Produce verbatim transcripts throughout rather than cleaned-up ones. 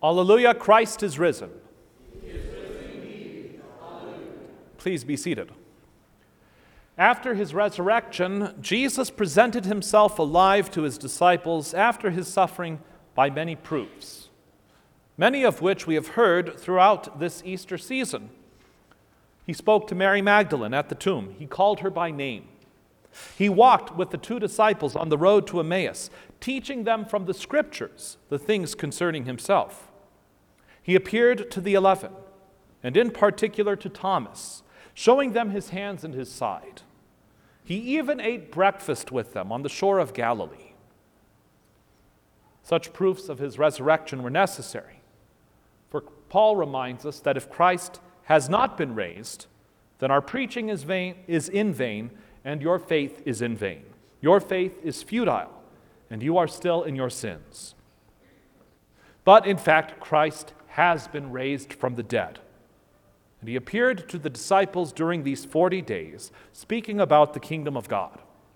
Alleluia, Christ is risen. He is risen indeed. Alleluia. Please be seated. After his resurrection, Jesus presented himself alive to his disciples after his suffering by many proofs, many of which we have heard throughout this Easter season. He spoke to Mary Magdalene at the tomb. He called her by name. He walked with the two disciples on the road to Emmaus, teaching them from the Scriptures the things concerning himself. He appeared to the eleven, and in particular to Thomas, showing them his hands and his side. He even ate breakfast with them on the shore of Galilee. Such proofs of his resurrection were necessary, for Paul reminds us that if Christ has not been raised, then our preaching is vain, is in vain, and your faith is in vain. Your faith is futile, and you are still in your sins. But in fact, Christ has been raised from the dead. And he appeared to the disciples during these forty days, speaking about the kingdom of God.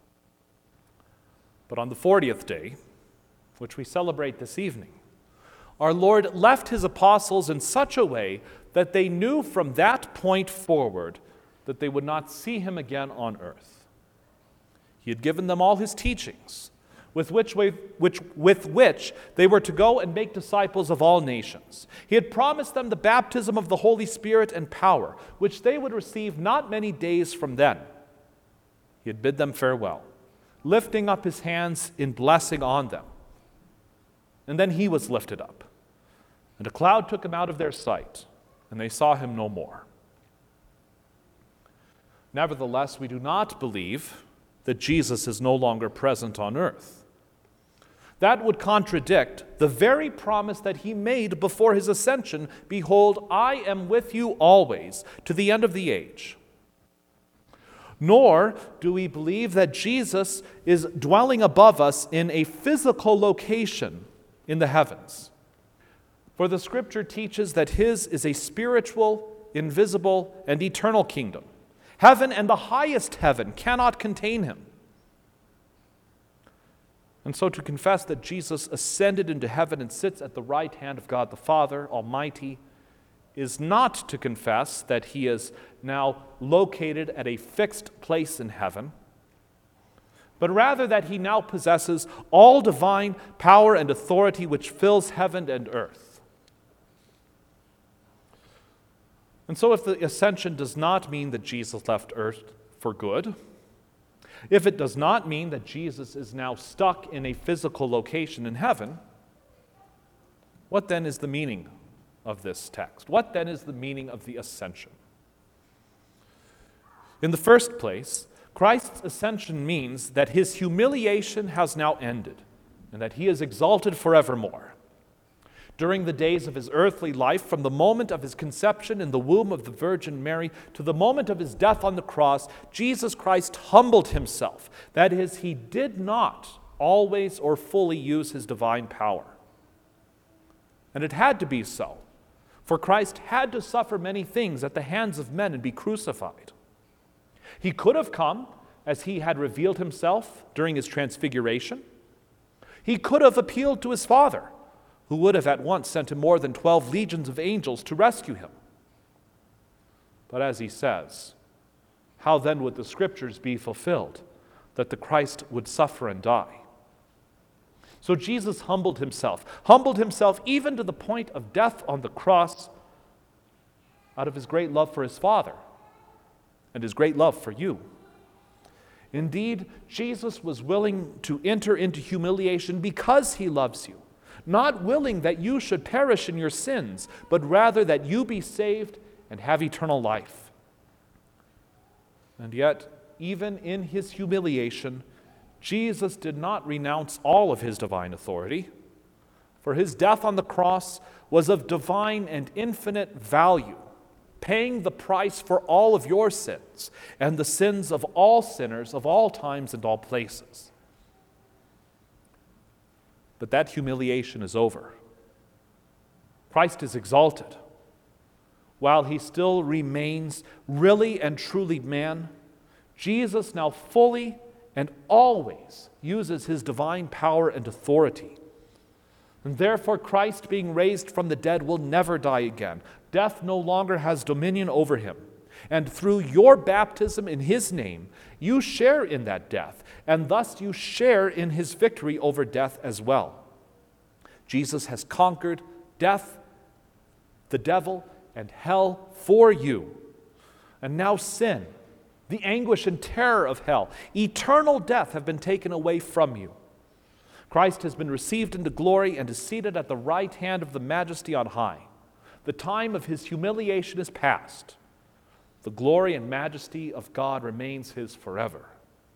But on the fortieth day, which we celebrate this evening, our Lord left his apostles in such a way that they knew from that point forward that they would not see him again on earth. He had given them all his teachings, with which, we, which, with which they were to go and make disciples of all nations. He had promised them the baptism of the Holy Spirit and power, which they would receive not many days from then. He had bid them farewell, lifting up his hands in blessing on them. And then he was lifted up, and a cloud took him out of their sight, and they saw him no more. Nevertheless, we do not believe that Jesus is no longer present on earth. That would contradict the very promise that he made before his ascension, "Behold, I am with you always, to the end of the age." Nor do we believe that Jesus is dwelling above us in a physical location in the heavens. For the Scripture teaches that his is a spiritual, invisible, and eternal kingdom. Heaven and the highest heaven cannot contain him. And so to confess that Jesus ascended into heaven and sits at the right hand of God the Father Almighty is not to confess that he is now located at a fixed place in heaven, but rather that he now possesses all divine power and authority which fills heaven and earth. And so if the ascension does not mean that Jesus left earth for good, if it does not mean that Jesus is now stuck in a physical location in heaven, what then is the meaning of this text? What then is the meaning of the ascension? In the first place, Christ's ascension means that his humiliation has now ended and that he is exalted forevermore. During the days of his earthly life, from the moment of his conception in the womb of the Virgin Mary to the moment of his death on the cross, Jesus Christ humbled himself. That is, he did not always or fully use his divine power. And it had to be so, for Christ had to suffer many things at the hands of men and be crucified. He could have come as he had revealed himself during his transfiguration. He could have appealed to his Father, who would have at once sent him more than twelve legions of angels to rescue him. But as he says, how then would the Scriptures be fulfilled, that the Christ would suffer and die? So Jesus humbled himself, humbled himself even to the point of death on the cross, out of his great love for his Father and his great love for you. Indeed, Jesus was willing to enter into humiliation because he loves you, not willing that you should perish in your sins, but rather that you be saved and have eternal life. And yet, even in his humiliation, Jesus did not renounce all of his divine authority, for his death on the cross was of divine and infinite value, paying the price for all of your sins and the sins of all sinners of all times and all places. But that humiliation is over. Christ is exalted. While he still remains really and truly man, Jesus now fully and always uses his divine power and authority. And therefore, Christ, being raised from the dead, will never die again. Death no longer has dominion over him. And through your baptism in his name, you share in that death, and thus you share in his victory over death as well. Jesus has conquered death, the devil, and hell for you. And now sin, the anguish and terror of hell, eternal death have been taken away from you. Christ has been received into glory and is seated at the right hand of the Majesty on high. The time of his humiliation is past. The glory and majesty of God remains his forever.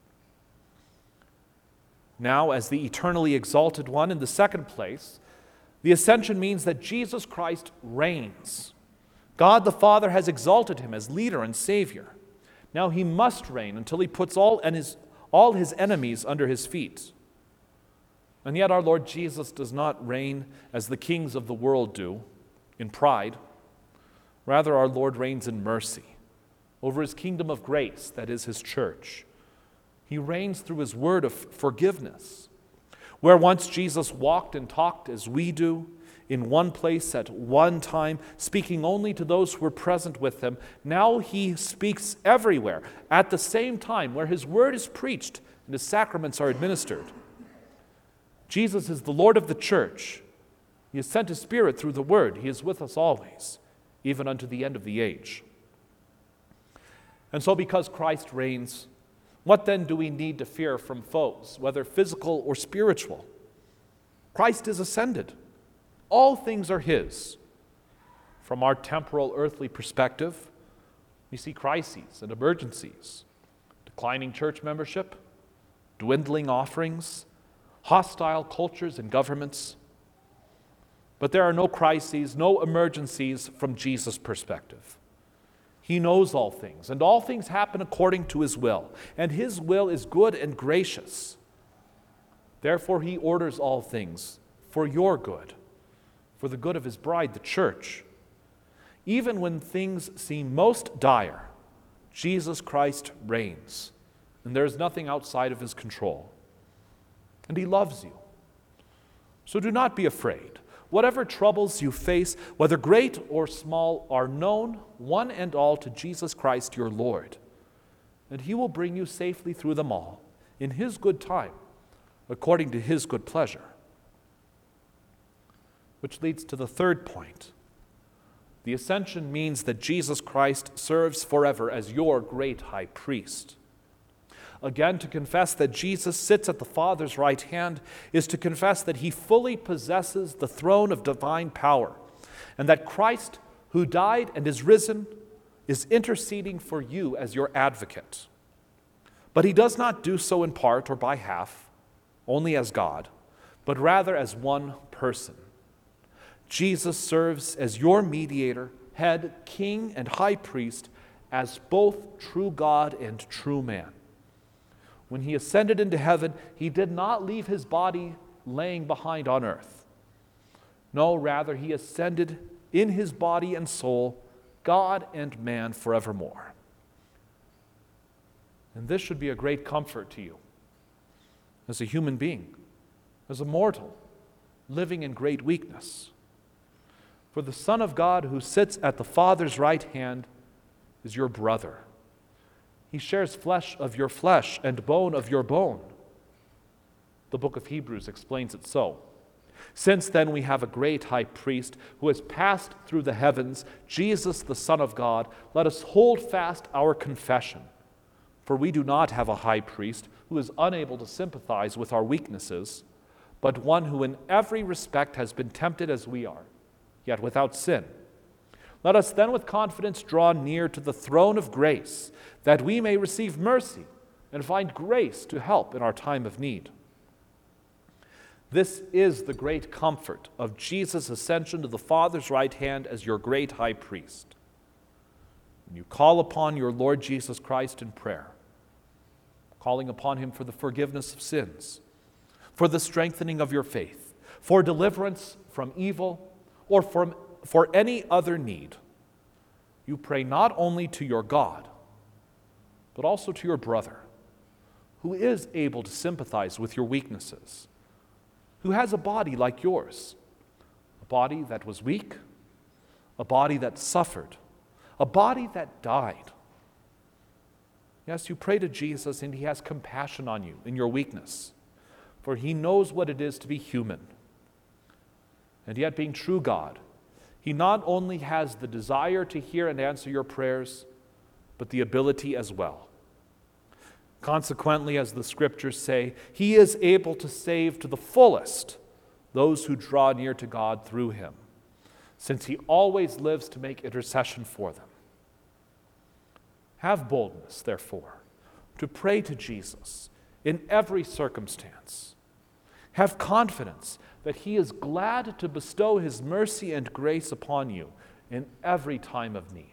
Now, as the eternally exalted one, in the second place, the ascension means that Jesus Christ reigns. God the Father has exalted him as leader and Savior. Now he must reign until he puts all, and his, all his enemies under his feet. And yet our Lord Jesus does not reign as the kings of the world do, in pride. Rather, our Lord reigns in mercy over his kingdom of grace, that is his church. He reigns through his word of forgiveness. Where once Jesus walked and talked as we do, in one place at one time, speaking only to those who were present with him, now he speaks everywhere at the same time, where his word is preached and his sacraments are administered. Jesus is the Lord of the church. He has sent his Spirit through the word. He is with us always, even unto the end of the age. And so because Christ reigns, what then do we need to fear from foes, whether physical or spiritual? Christ is ascended. All things are his. From our temporal earthly perspective, we see crises and emergencies, declining church membership, dwindling offerings, hostile cultures and governments. But there are no crises, no emergencies from Jesus' perspective. He knows all things, and all things happen according to his will, and his will is good and gracious. Therefore, he orders all things for your good, for the good of his bride, the church. Even when things seem most dire, Jesus Christ reigns, and there is nothing outside of his control. And he loves you. So do not be afraid. Whatever troubles you face, whether great or small, are known, one and all, to Jesus Christ your Lord. And he will bring you safely through them all, in his good time, according to his good pleasure. Which leads to the third point. The ascension means that Jesus Christ serves forever as your great high priest. Again, to confess that Jesus sits at the Father's right hand is to confess that he fully possesses the throne of divine power, and that Christ, who died and is risen, is interceding for you as your advocate. But he does not do so in part or by half, only as God, but rather as one person. Jesus serves as your mediator, head, king, and high priest, as both true God and true man. When he ascended into heaven, he did not leave his body laying behind on earth. No, rather, he ascended in his body and soul, God and man forevermore. And this should be a great comfort to you as a human being, as a mortal, living in great weakness. For the Son of God who sits at the Father's right hand is your brother. He shares flesh of your flesh and bone of your bone. The book of Hebrews explains it so. Since then we have a great high priest who has passed through the heavens, Jesus the Son of God, let us hold fast our confession. For we do not have a high priest who is unable to sympathize with our weaknesses, but one who in every respect has been tempted as we are, yet without sin. Let us then with confidence draw near to the throne of grace, that we may receive mercy and find grace to help in our time of need. This is the great comfort of Jesus' ascension to the Father's right hand as your great high priest. When you call upon your Lord Jesus Christ in prayer, calling upon him for the forgiveness of sins, for the strengthening of your faith, for deliverance from evil, or from for any other need, you pray not only to your God, but also to your brother, who is able to sympathize with your weaknesses, who has a body like yours, body that was weak, a body that suffered, a body that died. Yes, you pray to Jesus and he has compassion on you in your weakness, for he knows what it is to be human. And yet, being true God, he not only has the desire to hear and answer your prayers, but the ability as well. Consequently, as the scriptures say, he is able to save to the fullest those who draw near to God through him, since he always lives to make intercession for them. Have boldness, therefore, to pray to Jesus in every circumstance. Have confidence that he is glad to bestow his mercy and grace upon you in every time of need.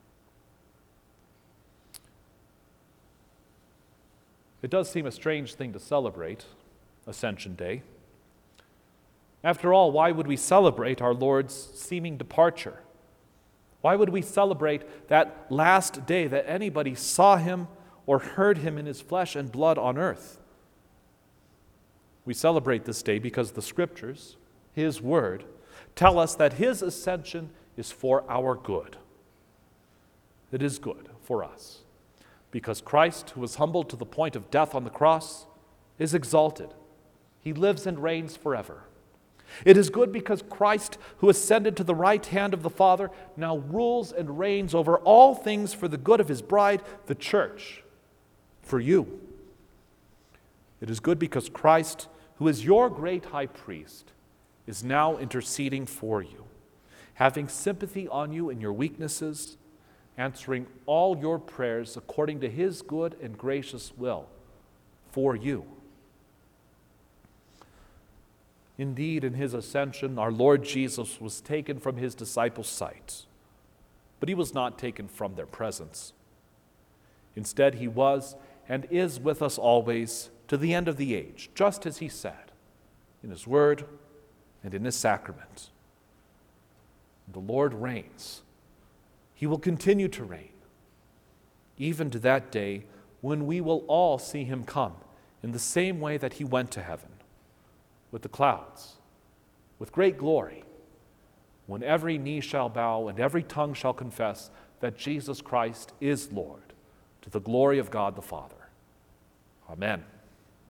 It does seem a strange thing to celebrate Ascension Day. After all, why would we celebrate our Lord's seeming departure? Why would we celebrate that last day that anybody saw him or heard him in his flesh and blood on earth? We celebrate this day because the scriptures, his word, tell us that his ascension is for our good. It is good for us because Christ, who was humbled to the point of death on the cross, is exalted. He lives and reigns forever. It is good because Christ, who ascended to the right hand of the Father, now rules and reigns over all things for the good of his bride, the church, for you. It is good because Christ, who is your great high priest, is now interceding for you, having sympathy on you in your weaknesses, answering all your prayers according to his good and gracious will for you. Indeed, in his ascension, our Lord Jesus was taken from his disciples' sight, but he was not taken from their presence. Instead, he was and is with us always to the end of the age, just as he said in his word and in his sacrament. The Lord reigns. He will continue to reign, even to that day when we will all see him come in the same way that he went to heaven, with the clouds, with great glory, when every knee shall bow and every tongue shall confess that Jesus Christ is Lord, to the glory of God the Father. Amen.